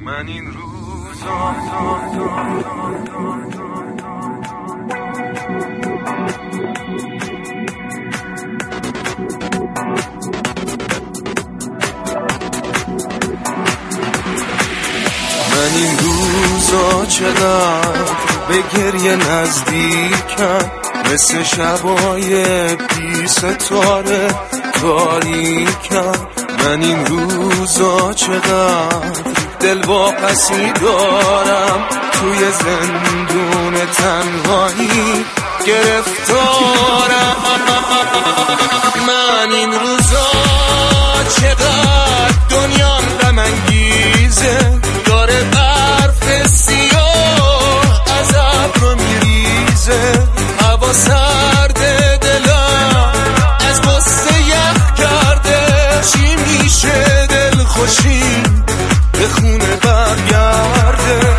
من این روزا من این روزا چقدر به گریه نزدیکم، مثل شبای بی ستاره تاریکم. من این روزا چقدر دل واپسی دارم، توی زندون تنهایی گرفتارم. من این روزا چقدر دنیام غم انگیزه، داره برف سیاه از ابر میریزه، هوا سرد دلم از غصه یخ کرده. چی میشه دل خوشی به خونه برگرده؟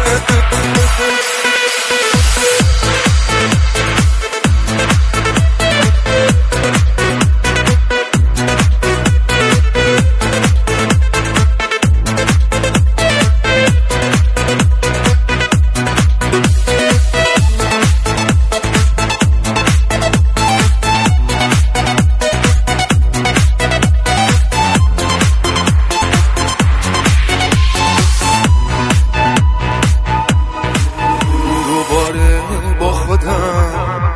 با خودم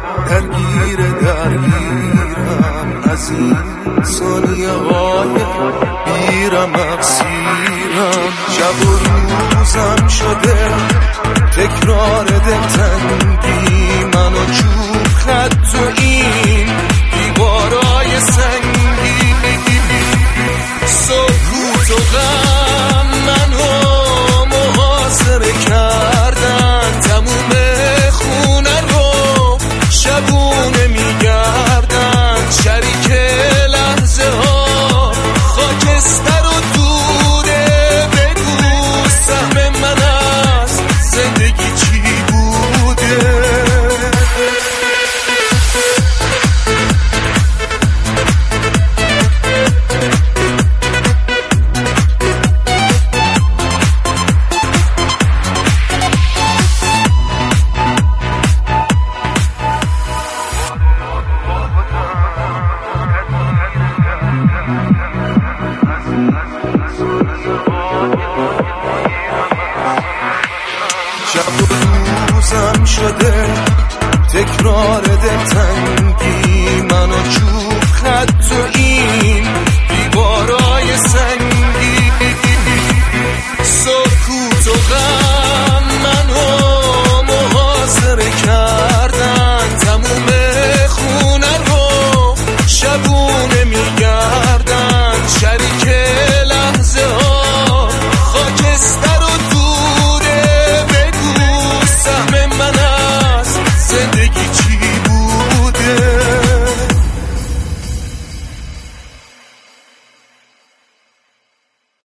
درگیرم از این ثانیه های بیرم اقصیرم. شب و روزم شده تکرار دلتنگی، من و چوب خط و این دیوارای سنگی، سکوت و غم